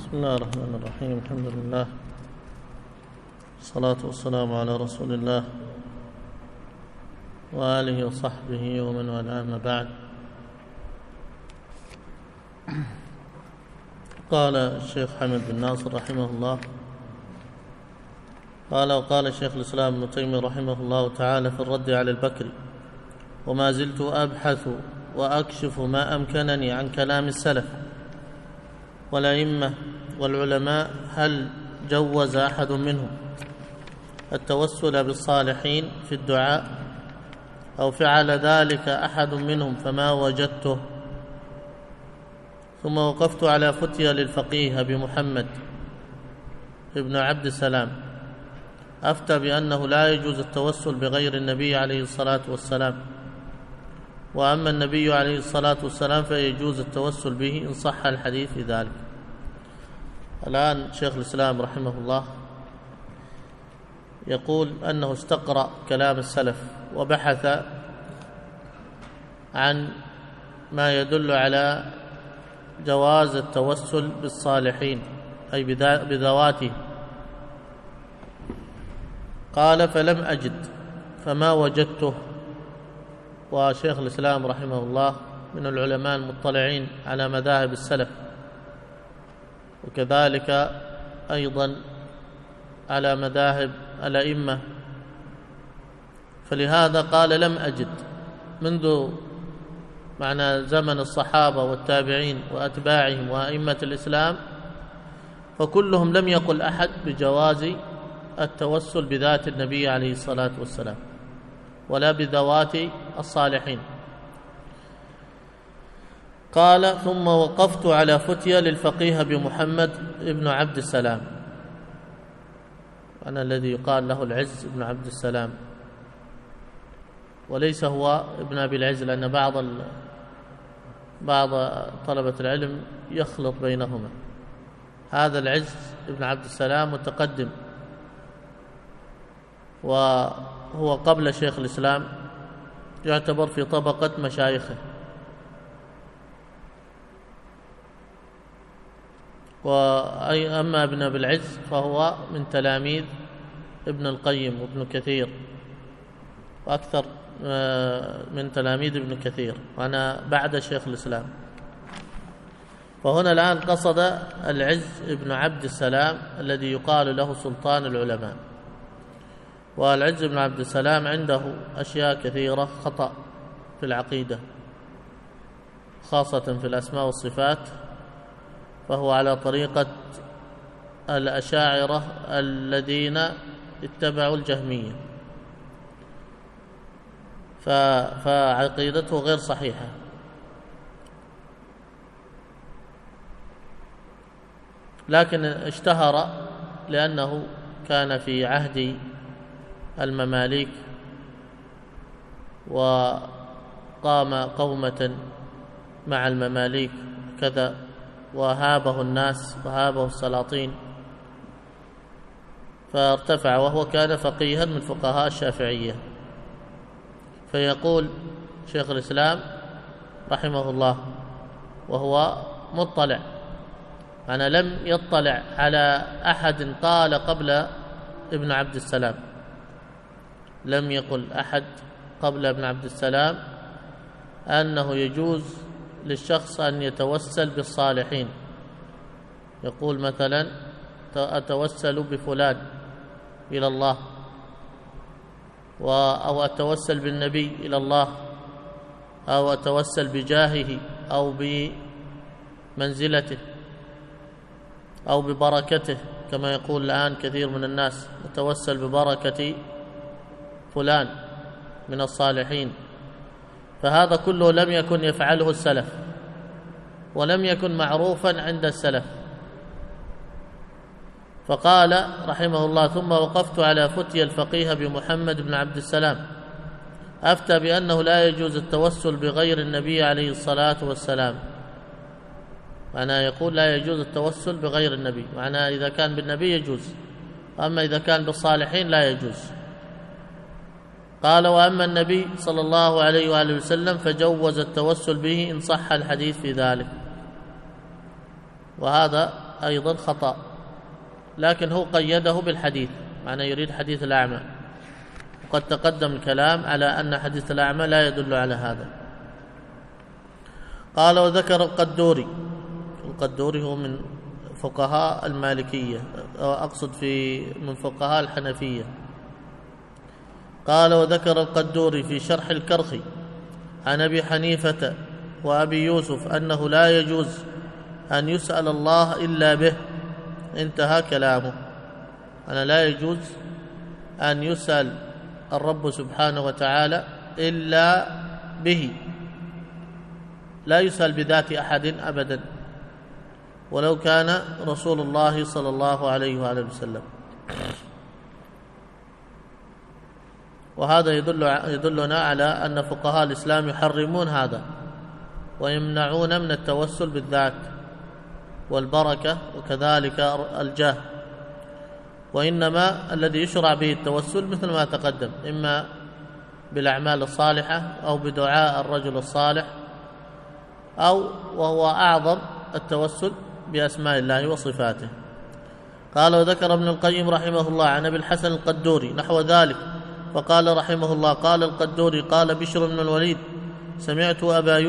بسم الله الرحمن الرحيم. الحمد لله، الصلاة والسلام على رسول الله وآله وصحبه ومن والاه، أما بعد. قال الشيخ حمد بن ناصر رحمه الله وقال الشيخ الإسلام ابن تيمية رحمه الله تعالى في الرد على البكري: وما زلت أبحث وأكشف ما أمكنني عن كلام السلف والأئمة والعلماء، هل جوز أحد منهم التوسل بالصالحين في الدعاء أو فعل ذلك أحد منهم فما وجدته. ثم وقفت على فتية للفقيه أبي محمد ابن عبد السلام، أفتى بأنه لا يجوز التوسل بغير النبي عليه الصلاة والسلام، وأما النبي عليه الصلاة والسلام فيجوز التوسل به إن صح الحديث في ذلك. الآن شيخ الإسلام رحمه الله يقول أنه استقرأ كلام السلف وبحث عن ما يدل على جواز التوسل بالصالحين أي بذواته. قال: فلم أجد فما وجدته. وشيخ الإسلام رحمه الله من العلماء المطلعين على مذاهب السلف، وكذلك أيضا على مذاهب الأئمة، فلهذا قال: لم أجد منذ معنى زمن الصحابة والتابعين وأتباعهم وأئمة الإسلام، فكلهم لم يقل أحد بجواز التوسل بذات النبي عليه الصلاة والسلام ولا بذوات الصالحين. قال: ثم وقفت على فتية للفقيه أبي محمد ابن عبد السلام، أنا الذي يقال له العز ابن عبد السلام، وليس هو ابن أبي العز، لأن بعض طلبة العلم يخلط بينهما. هذا العز ابن عبد السلام متقدم، وهو قبل شيخ الإسلام، يعتبر في طبقة مشايخه. أما ابن أبي العز فهو من تلاميذ ابن القيم وابن كثير، وأكثر من تلاميذ ابن كثير، وأنا بعد شيخ الإسلام. فهنا الآن قصد العز ابن عبد السلام الذي يقال له سلطان العلماء. والعز بن عبد السلام عنده أشياء كثيرة خطأ في العقيدة، خاصة في الأسماء والصفات، فهو على طريقة الأشاعرة الذين اتبعوا الجهمية، فعقيدته غير صحيحة. لكن اشتهر لأنه كان في عهد المماليك، وقام قومة مع المماليك كذا، وهابه الناس وهابه السلاطين، فارتفع، وهو كان فقيها من فقهاء الشافعية. فيقول شيخ الإسلام رحمه الله وهو مطلع، أنا لم يطلع على أحد قال قبل ابن عبد السلام، لم يقل أحد قبل ابن عبد السلام أنه يجوز للشخص أن يتوسل بالصالحين، يقول مثلا: أتوسل بفلان إلى الله، أو أتوسل بالنبي إلى الله، أو أتوسل بجاهه أو بمنزلته أو ببركته، كما يقول الآن كثير من الناس: نتوسل ببركة فلان من الصالحين. فهذا كله لم يكن يفعله السلف، ولم يكن معروفا عند السلف. فقال رحمه الله: ثم وقفت على فتية الفقيه بمحمد بن عبد السلام، أفتى بأنه لا يجوز التوسل بغير النبي عليه الصلاة والسلام. معناه يقول لا يجوز التوسل بغير النبي، معناه إذا كان بالنبي يجوز، أما إذا كان بالصالحين لا يجوز. قال: وأما النبي صلى الله عليه وآله وسلم فجوز التوسل به إن صح الحديث في ذلك. وهذا أيضا خطأ، لكن هو قيده بالحديث، معنى يريد حديث الأعمى، وقد تقدم الكلام على أن حديث الأعمى لا يدل على هذا. قال وذكر القدوري هو من فقهاء المالكية، أقصد من فقهاء الحنفية. قال وذكر القدوري في شرح الكرخي عن أبي حنيفة وأبي يوسف أنه لا يجوز أن يسأل الله إلا به، انتهى كلامه. أنا لا يجوز أن يسأل الرب سبحانه وتعالى إلا به، لا يسأل بذات أحد أبدا، ولو كان رسول الله صلى الله عليه وآله وسلم. وهذا يدلنا على أن فقهاء الإسلام يحرمون هذا ويمنعون من التوسل بالذات والبركة وكذلك الجاه، وإنما الذي يشرع به التوسل مثل ما تقدم، إما بالأعمال الصالحة أو بدعاء الرجل الصالح، أو وهو أعظم التوسل بأسماء الله وصفاته. قال وذكر ابن القيم رحمه الله عن أبي الحسن القدوري نحو ذلك، فقال رحمه الله قال القدوري قال بشر بن الوليد سمعت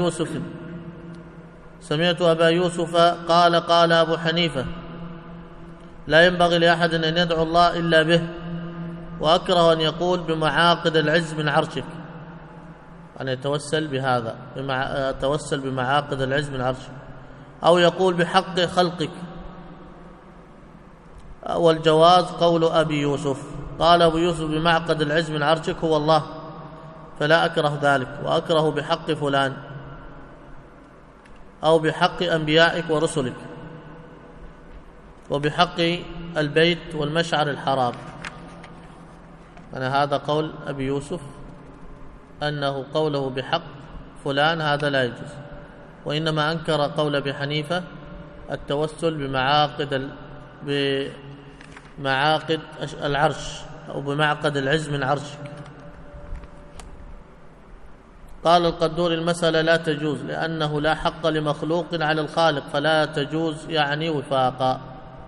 أبا يوسف قال أبو حنيفة لا ينبغي لأحد أن يدعو الله إلا به، وأكره أن يقول بمعاقد العز من عرشك، أن يتوسل بهذا، يتوسل بمعاقد العز من عرشك، أو يقول بحق خلقك. والجواز قول أبي يوسف. قال أبو يوسف بمعقد العز من عرشك هو الله، فلا أكره ذلك، وأكره بحق فلان أو بحق أنبيائك ورسلك، وبحق البيت والمشعر الحرام. أنا هذا قول أبي يوسف، أنه قوله بحق فلان هذا لا يجوز، وإنما أنكر قول أبي حنيفة التوسل بمعاقد العرش أو بمعقد العز من عرشك. قال القدوري المسألة لا تجوز لأنه لا حق لمخلوق على الخالق، فلا تجوز يعني وفاقا،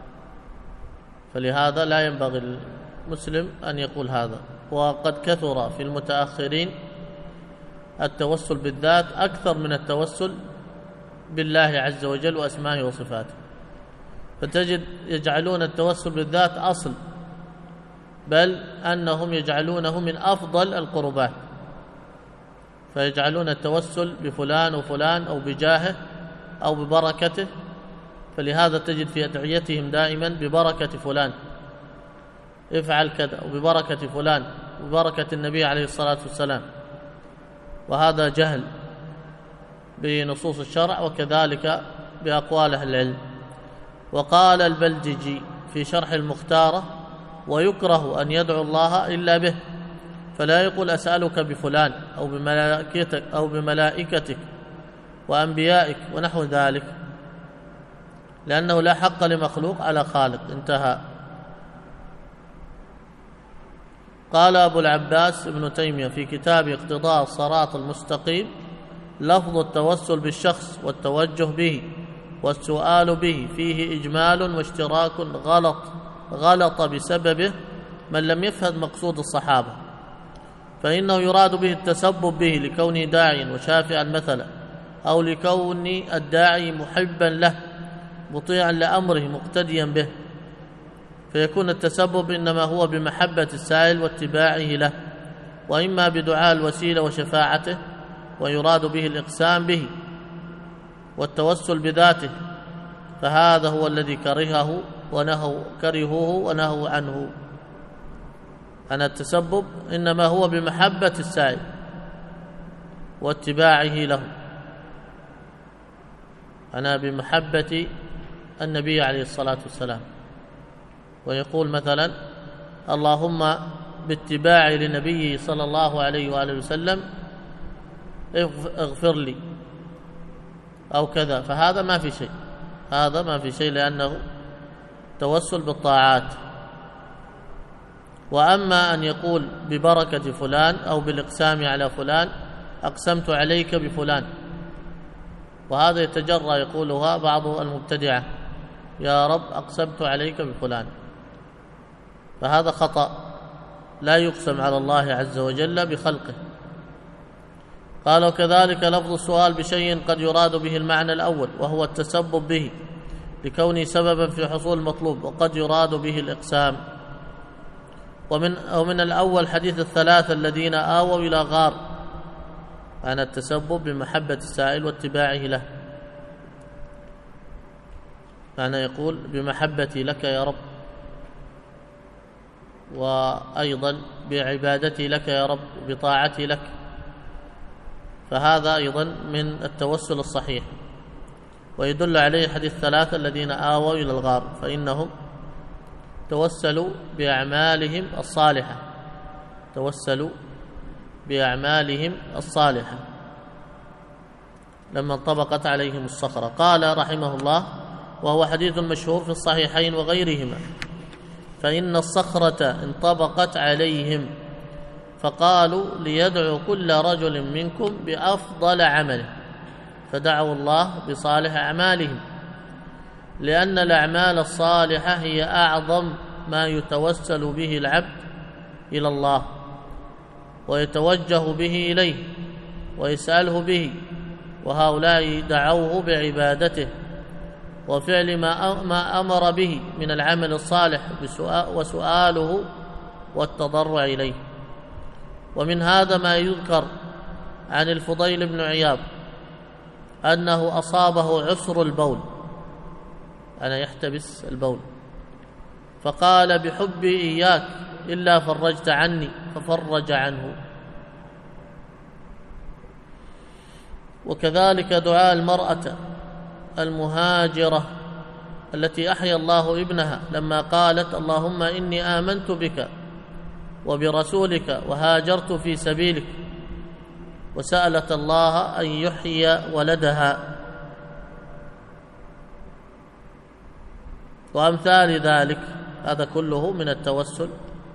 فلهذا لا ينبغي المسلم أن يقول هذا. وقد كثر في المتأخرين التوسل بالذات أكثر من التوسل بالله عز وجل وأسمائه وصفاته، فتجد يجعلون التوسل بالذات أصل، بل أنهم يجعلونه من أفضل القربات، فيجعلون التوسل بفلان وفلان أو بجاهه أو ببركته. فلهذا تجد في أدعيتهم دائما ببركة فلان افعل كذا، وببركة فلان، وببركة النبي عليه الصلاة والسلام، وهذا جهل بنصوص الشرع وكذلك بأقوال أهل العلم. وقال البلجيجي في شرح المختارة ويكره أن يدعو الله إلا به، فلا يقول أسألك بفلان أو بملائكتك وأنبيائك ونحو ذلك، لأنه لا حق لمخلوق على خالق، انتهى. قال أبو العباس ابن تيمية في كتاب اقتضاء الصراط المستقيم لفظ التوسل بالشخص والتوجه به والسؤال به فيه إجمال واشتراك غلط بسببه من لم يفهم مقصود الصحابة، فإنه يراد به التسبب به لكونه داعيا وشافعا مثلا، أو لكون الداعي محبا له مطيعا لأمره مقتديا به، فيكون التسبب إنما هو بمحبة السائل واتباعه له، وإما بدعاء الوسيلة وشفاعته، ويراد به الإقسام به والتوسل بذاته، فهذا هو الذي كرهوه ونهوا عنه. أن التسبب إنما هو بمحبة السائل واتباعه له، أنا بمحبة النبي عليه الصلاة والسلام، ويقول مثلا اللهم باتباعي لنبيه صلى الله عليه وآله وسلم اغفر لي أو كذا، فهذا ما في شيء، هذا ما في شيء، لأنه توسل بالطاعات. وأما أن يقول ببركة فلان أو بالإقسام على فلان أقسمت عليك بفلان، وهذا يتجرى يقولها بعض المبتدعة، يا رب أقسمت عليك بفلان، فهذا خطأ، لا يقسم على الله عز وجل بخلقه. قال وكذلك لفظ السؤال بشيء قد يراد به المعنى الأول وهو التسبب به لكونه سببا في حصول المطلوب، وقد يراد به الإقسام. ومن الأول حديث الثلاثة الذين آووا إلى غار، عن التسبب بمحبة السائل واتباعه له، معنى يقول بمحبتي لك يا رب، وأيضا بعبادتي لك يا رب، بطاعتي لك، فهذا أيضا من التوسل الصحيح. ويدل عليه حديث ثلاثة الذين آووا إلى الغار، فإنهم توسلوا بأعمالهم الصالحة، توسلوا بأعمالهم الصالحة لما انطبقت عليهم الصخرة. قال رحمه الله: وهو حديث مشهور في الصحيحين وغيرهما، فإن الصخرة انطبقت عليهم فقالوا ليدعو كل رجل منكم بأفضل عمله، فدعوا الله بصالح أعمالهم، لأن الأعمال الصالحة هي أعظم ما يتوسل به العبد إلى الله ويتوجه به إليه ويسأله به، وهؤلاء دعوه بعبادته وفعل ما أمر به من العمل الصالح وسؤاله والتضرع إليه. ومن هذا ما يذكر عن الفضيل بن عياض أنه أصابه عسر البول، أنا يحتبس البول، فقال بحبي إياك إلا فرجت عني، ففرج عنه. وكذلك دعاء المرأة المهاجرة التي أحيا الله ابنها لما قالت: اللهم إني آمنت بك وبرسولك وهاجرت في سبيلك، وسألت الله أن يحيي ولدها، وأمثال ذلك. هذا كله من التوسل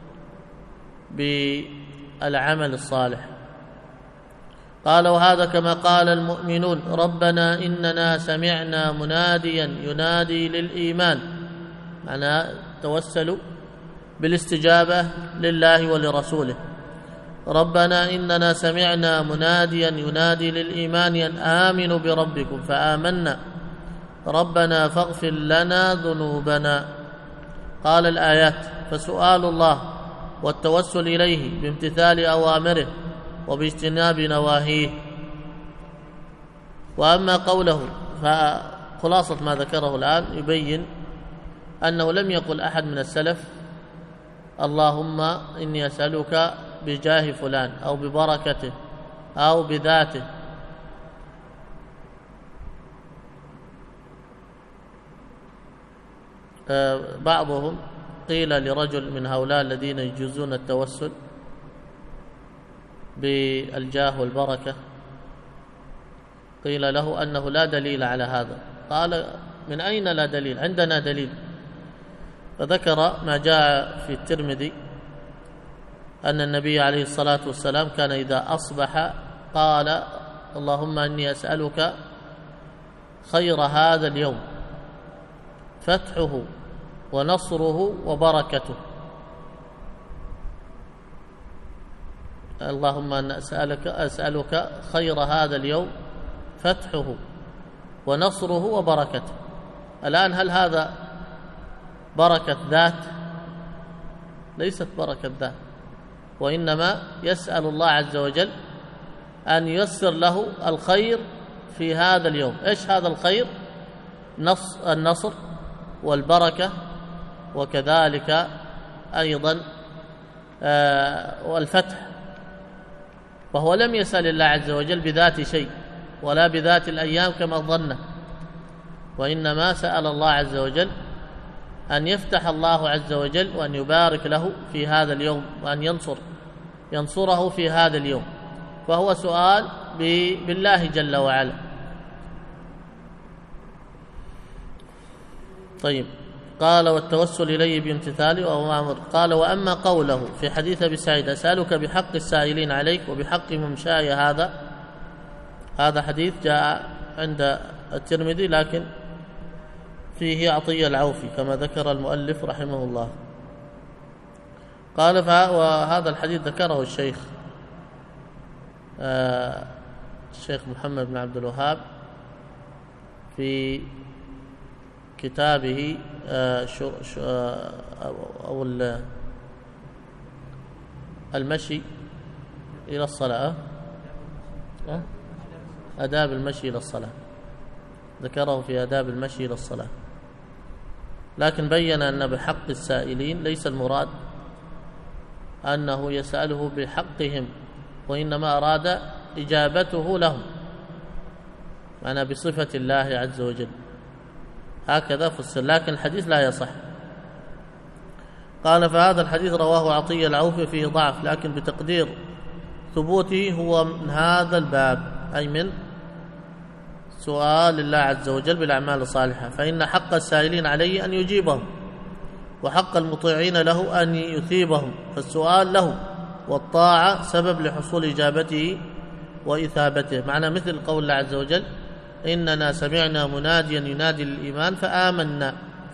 بالعمل الصالح. قال: وهذا كما قال المؤمنون: ربنا إننا سمعنا مناديا ينادي للإيمان، معناه توسلوا بالاستجابة لله ولرسوله. ربنا إننا سمعنا مناديا ينادي للإيمان أن آمنوا بربكم فآمنا، ربنا فاغفر لنا ذنوبنا. قال الآيات: فسؤال الله والتوسل إليه بامتثال أوامره وباجتناب نواهيه. وأما قوله، فخلاصة ما ذكره الآن يبين أنه لم يقل أحد من السلف: اللهم إني أسألك بجاه فلان أو ببركته أو بذاته، بعضهم قيل لرجل من هؤلاء الذين يجوزون التوسل بالجاه والبركة، قيل له أنه لا دليل على هذا. قال: من أين لا دليل؟ عندنا دليل. فذكر ما جاء في الترمذي أن النبي عليه الصلاة والسلام كان إذا أصبح قال: اللهم إني أسألك خير هذا اليوم، فتحه ونصره وبركته. اللهم أن أسألك خير هذا اليوم، فتحه ونصره وبركته. الآن هل هذا بركة ذات؟ ليست بركة ذات، وإنما يسأل الله عز وجل أن ييسر له الخير في هذا اليوم. إيش هذا الخير؟ النصر والبركة، وكذلك أيضا والفتح. وهو لم يسأل الله عز وجل بذات شيء ولا بذات الأيام كما ظنه، وإنما سأل الله عز وجل أن يفتح الله عز وجل وأن يبارك له في هذا اليوم، وأن ينصره في هذا اليوم، فهو سؤال بالله جل وعلا. طيب، قال: والتوسل إليه بامتثاله وهو أمر. قال: وأما قوله في حديث أبي سعيد: أسألك بحق السائلين عليك وبحق ممشاي، هذا حديث جاء عند الترمذي، لكن فيه عطية العوفي كما ذكر المؤلف رحمه الله. قال وهذا الحديث ذكره الشيخ محمد بن عبد الوهاب في كتابه أو المشي إلى الصلاة، آداب المشي إلى الصلاة، ذكره في آداب المشي إلى الصلاة، لكن بين أن بحق السائلين ليس المراد أنه يسأله بحقهم، وإنما أراد إجابته لهم، معنى بصفة الله عز وجل، هكذا فسر، لكن الحديث لا يصح. قال فهذا الحديث رواه عطية العوفي فيه ضعف، لكن بتقدير ثبوته هو من هذا الباب، أي من سؤال الله عز وجل بالأعمال الصالحة، فإن حق السائلين عليه أن يجيبهم، وحق المطيعين له أن يثيبهم، فالسؤال له والطاعة سبب لحصول إجابته وإثابته، معنى مثل قول الله عز وجل إننا سمعنا مناديا ينادي للإيمان فآمنا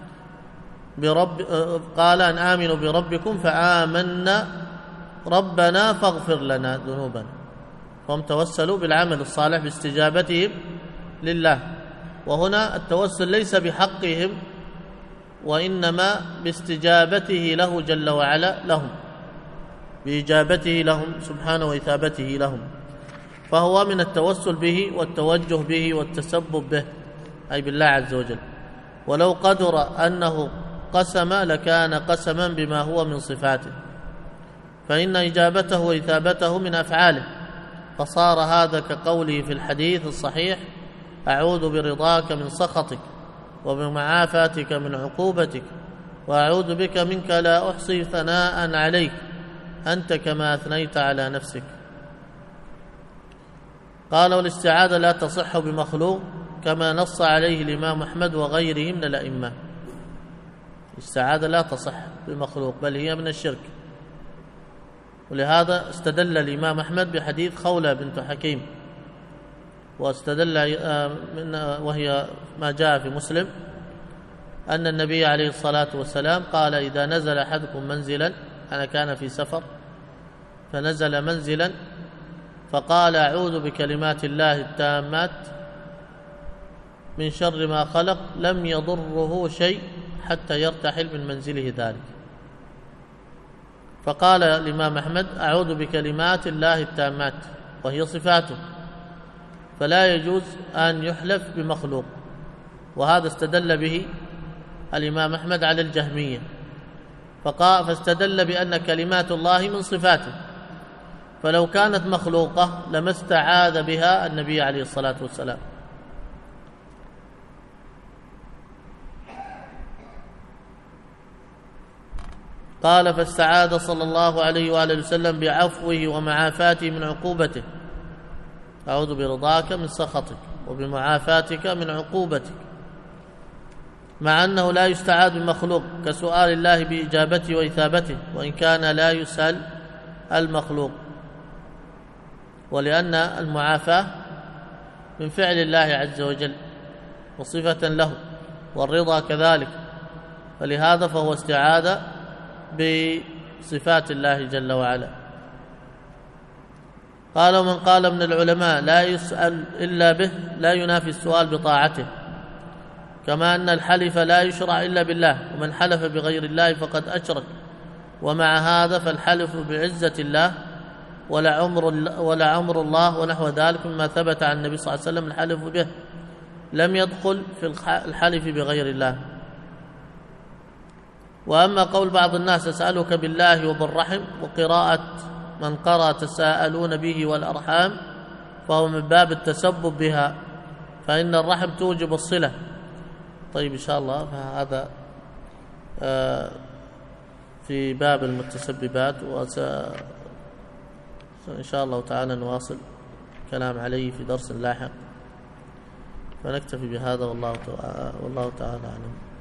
قال أن آمنوا بربكم فآمنا ربنا فاغفر لنا ذنوبنا، فهم توسلوا بالعمل الصالح باستجابتهم لله، وهنا التوسل ليس بحقهم وإنما باستجابته له جل وعلا لهم، بإجابته لهم سبحانه وإثابته لهم، فهو من التوسل به والتوجه به والتسبب به، أي بالله عز وجل. ولو قدر أنه قسم لكان قسما بما هو من صفاته، فإن إجابته وإثابته من أفعاله، فصار هذا كقوله في الحديث الصحيح أعوذ برضاك من سخطك وبمعافاتك من عقوبتك وأعوذ بك منك لا أحصي ثناء عليك أنت كما أثنيت على نفسك. قال والاستعاذة لا تصح بمخلوق كما نص عليه الإمام أحمد وغيره من الأئمة، الاستعاذة لا تصح بمخلوق بل هي من الشرك، ولهذا استدل الإمام أحمد بحديث خولة بنت حكيم، واستدل وهي ما جاء في مسلم أن النبي عليه الصلاة والسلام قال إذا نزل أحدكم منزلا، أنا كان في سفر فنزل منزلا فقال أعوذ بكلمات الله التامات من شر ما خلق لم يضره شيء حتى يرتحل من منزله ذلك، فقال الإمام أحمد أعوذ بكلمات الله التامات وهي صفاته، فلا يجوز أن يحلف بمخلوق، وهذا استدل به الإمام أحمد على الجهمية، فاستدل بأن كلمات الله من صفاته، فلو كانت مخلوقة لما استعاذ بها النبي عليه الصلاة والسلام. قال فاستعاذ صلى الله عليه وآله وسلم بعفوه ومعافاته من عقوبته، أعوذ برضاك من سخطك وبمعافاتك من عقوبتك، مع أنه لا يستعاذ بمخلوق كسؤال الله بإجابته وإثابته، وإن كان لا يسأل المخلوق، ولأن المعافاة من فعل الله عز وجل وصفة له، والرضا كذلك، فلهذا فهو استعاذ بصفات الله جل وعلا. قال ومن قال من العلماء لا يسأل إلا به لا ينافي السؤال بطاعته، كما أن الحلف لا يشرع إلا بالله، ومن حلف بغير الله فقد أشرك، ومع هذا فالحلف بعزة الله ولا عمر الله ونحو ذلك مما ثبت عن النبي صلى الله عليه وسلم الحلف به لم يدخل في الحلف بغير الله. وأما قول بعض الناس أسألك بالله وبالرحم، وقراءة من قرأ تساءلون به والأرحام، فهو من باب التسبب بها، فإن الرحم توجب الصلة. طيب إن شاء الله فهذا في باب المتسببات، إن شاء الله تعالى نواصل كلام عليه في درس لاحق، فنكتفي بهذا والله تعالى أعلم.